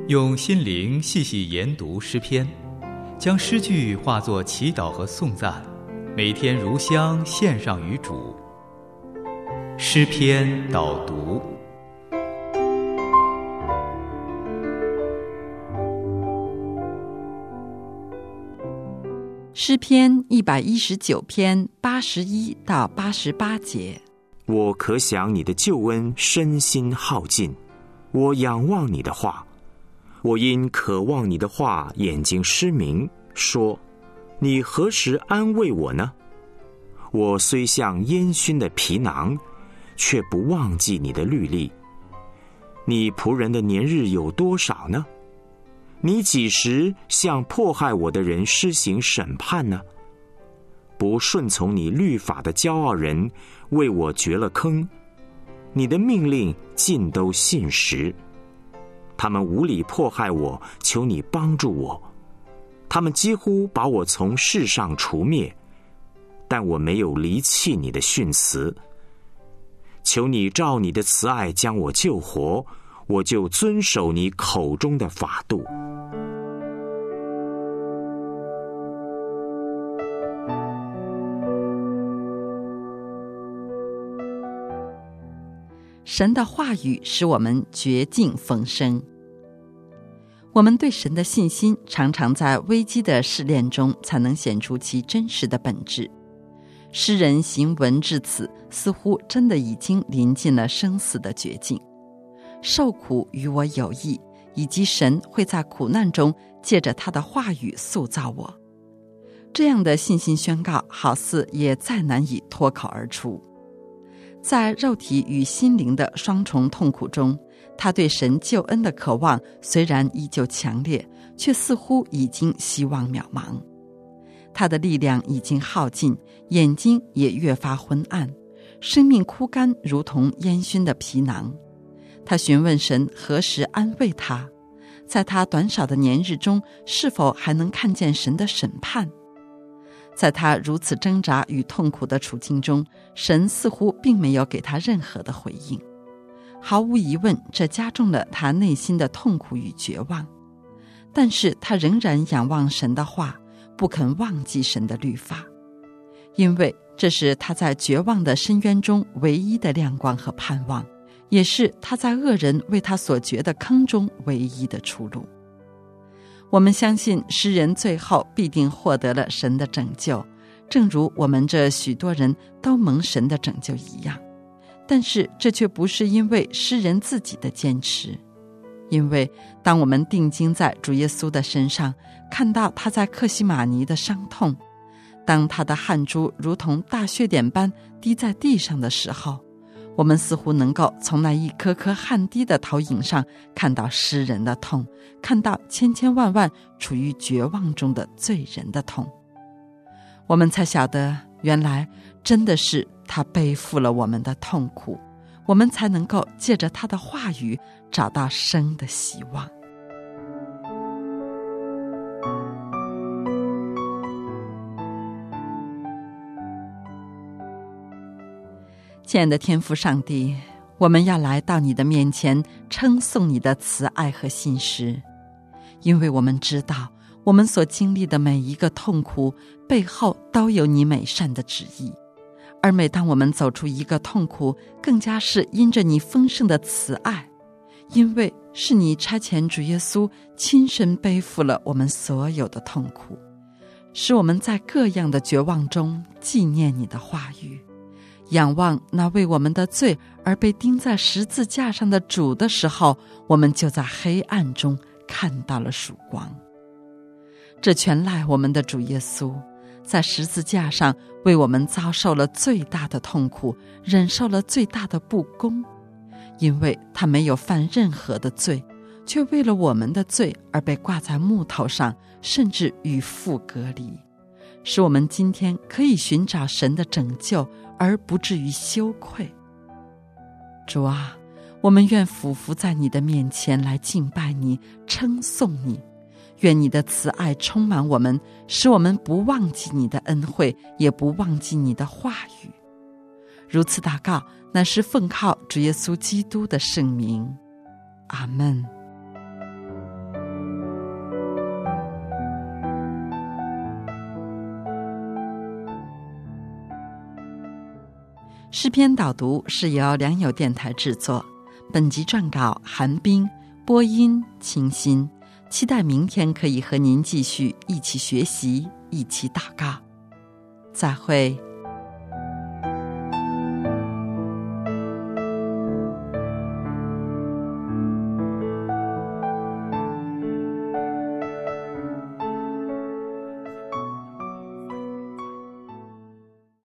用心灵细细研读诗篇，将诗句化作祈祷和颂赞，每天如香献上于主。诗篇导读。 诗篇119篇81到88节。 我可想你的救恩，身心耗尽。我仰望你的话，我因渴望你的话，眼睛失明，说：你何时安慰我呢？我虽像烟熏的皮囊，却不忘记你的律例。你仆人的年日有多少呢？你几时向迫害我的人施行审判呢？不顺从你律法的骄傲人，为我掘了坑。你的命令尽都信实。他们无理迫害我，求你帮助我。他们几乎把我从世上除灭，但我没有离弃你的训词。求你照你的慈爱将我救活，我就遵守你口中的法度。 神的话语使我们绝境逢生。我们对神的信心常常在危机的试炼中才能显出其真实的本质。诗人行文至此，似乎真的已经临近了生死的绝境。受苦与我有益，以及神会在苦难中借着他的话语塑造我。这样的信心宣告好似也再难以脱口而出。在肉体与心灵的双重痛苦中，他对神救恩的渴望虽然依旧强烈，却似乎已经希望渺茫。他的力量已经耗尽，眼睛也越发昏暗，生命枯干如同烟熏的皮囊。他询问神何时安慰他，在他短少的年日中，是否还能看见神的审判？在他如此挣扎与痛苦的处境中，神似乎并没有给他任何的回应。毫无疑问，这加重了他内心的痛苦与绝望。但是他仍然仰望神的话，不肯忘记神的律法，因为这是他在绝望的深渊中唯一的亮光和盼望，也是他在恶人为他所掘的坑中唯一的出路。我们相信诗人最后必定获得了神的拯救，正如我们这许多人都蒙神的拯救一样。但是这却不是因为诗人自己的坚持，因为当我们定睛在主耶稣的身上，看到他在客西马尼的伤痛，当他的汗珠如同大血点般滴在地上的时候，我们似乎能够从那一颗颗汗滴的投影上看到诗人的痛，看到千千万万处于绝望中的罪人的痛。我们才晓得，原来真的是他背负了我们的痛苦，我们才能够借着他的话语找到生的希望。亲爱的天父上帝，我们要来到你的面前称颂你的慈爱和信实，因为我们知道我们所经历的每一个痛苦背后都有你美善的旨意，而每当我们走出一个痛苦，更加是因着你丰盛的慈爱，因为是你差遣主耶稣亲身背负了我们所有的痛苦，使我们在各样的绝望中纪念你的话语，仰望那为我们的罪而被钉在十字架上的主的时候，我们就在黑暗中看到了曙光。这全赖我们的主耶稣，在十字架上为我们遭受了最大的痛苦，忍受了最大的不公，因为他没有犯任何的罪，却为了我们的罪而被挂在木头上，甚至与父隔离，使我们今天可以寻找神的拯救，而不至于羞愧。主啊，我们愿俯伏在你的面前来敬拜你，称颂你。愿你的慈爱充满我们，使我们不忘记你的恩惠，也不忘记你的话语。如此祷告，乃是奉靠主耶稣基督的圣名。阿们。 诗篇导读是由良友电台制作，本集撰稿韩冰，播音清新。期待明天可以和您继续一起学习，一起祷告。再会。